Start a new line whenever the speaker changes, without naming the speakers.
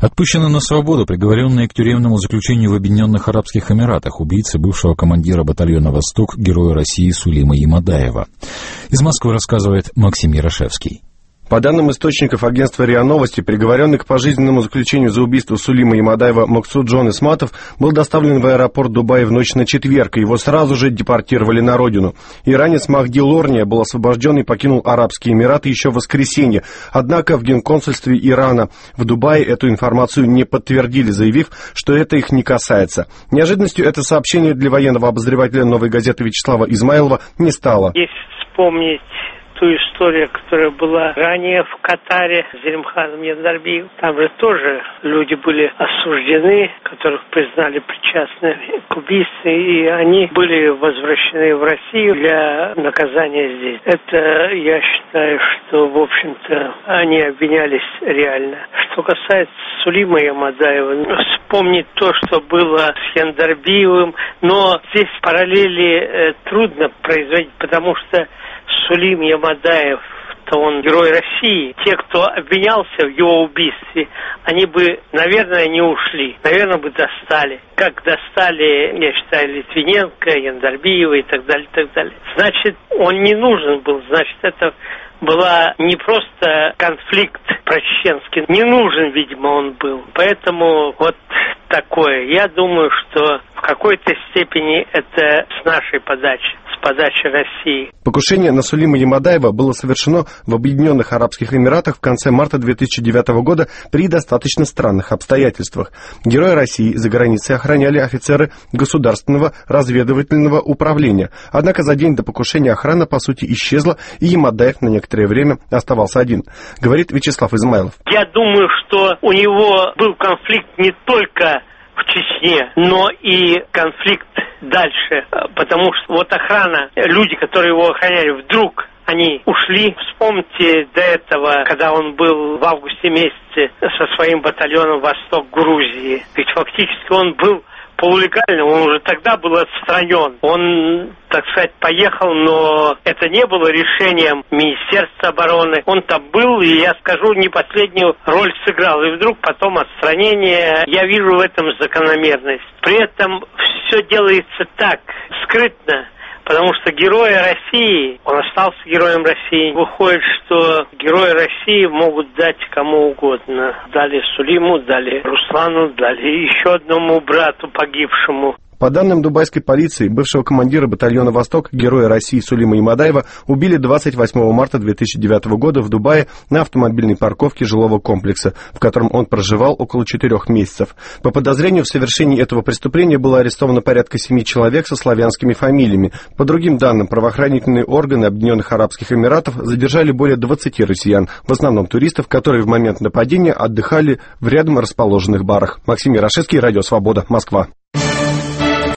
Отпущены на свободу приговоренные к тюремному заключению в Объединенных Арабских Эмиратах убийцы бывшего командира батальона «Восток», героя России Сулейма Ямадаева. Из Москвы рассказывает Максим Ярошевский.
По данным источников агентства РИА Новости, приговоренный к пожизненному заключению за убийство Сулейма Ямадаева Максуд Джон Исматов был доставлен в аэропорт Дубая в ночь на четверг, и его сразу же депортировали на родину. Иранец Махди Лорния был освобожден и покинул Арабские Эмираты еще в воскресенье. Однако в Генконсульстве Ирана в Дубае эту информацию не подтвердили, заявив, что это их не касается. Неожиданностью это сообщение для военного обозревателя «Новой газеты» Вячеслава Измайлова не стало.
Если вспомнить ту историю, которая была ранее в Катаре с Зелимханом Яндарбиевым. Там же тоже люди были осуждены, которых признали причастными к убийству, и они были возвращены в Россию для наказания здесь. Это, я считаю, что, в общем-то, они обвинялись реально. Что касается Сулейма Ямадаева, вспомнить то, что было с Яндарбиевым, но здесь параллели трудно производить, потому что Сулейм Ямадаев, то он герой России. Те, кто обвинялся в его убийстве, они бы, наверное, не ушли. Наверное, бы достали. Как достали, я считаю, Литвиненко, Яндарбиева и так далее, и так далее. Значит, он не нужен был. Значит, это была не просто конфликт прочеченский. Не нужен, видимо, он был. Поэтому вот такое. Я думаю, что в какой-то степени это с нашей подачи. Подачи России.
Покушение на Сулейма Ямадаева было совершено в Объединенных Арабских Эмиратах в конце марта 2009 года при достаточно странных обстоятельствах. Героя России за границей охраняли офицеры Государственного разведывательного управления. Однако за день до покушения охрана, по сути, исчезла, и Ямадаев на некоторое время оставался один, говорит Вячеслав Измайлов.
Я думаю, что у него был конфликт не только в Чечне, но и конфликт дальше, потому что вот охрана, люди, которые его охраняли, вдруг они ушли. Вспомните до этого, когда он был в августе месяце со своим батальоном «Восток» Грузии. Ведь фактически он был полулегальным, он уже тогда был отстранен. Он, так сказать, поехал, но это не было решением Министерства обороны. Он там был, и, я скажу, не последнюю роль сыграл. И вдруг потом отстранение. Я вижу в этом закономерность. При этом все делается так, скрытно. Потому что герои России, он остался героем России. Выходит, что герои России могут дать кому угодно. Дали Сулейму, дали Руслану, дали еще одному брату погибшему.
По данным дубайской полиции, бывшего командира батальона «Восток», героя России Сулейма Ямадаева, убили 28 марта 2009 года в Дубае на автомобильной парковке жилого комплекса, в котором он проживал около 4 месяцев. По подозрению в совершении этого преступления было арестовано порядка 7 человек со славянскими фамилиями. По другим данным, правоохранительные органы Объединенных Арабских Эмиратов задержали более 20 россиян, в основном туристов, которые в момент нападения отдыхали в рядом расположенных барах. Максим Ярошевский, Радио Свобода, Москва.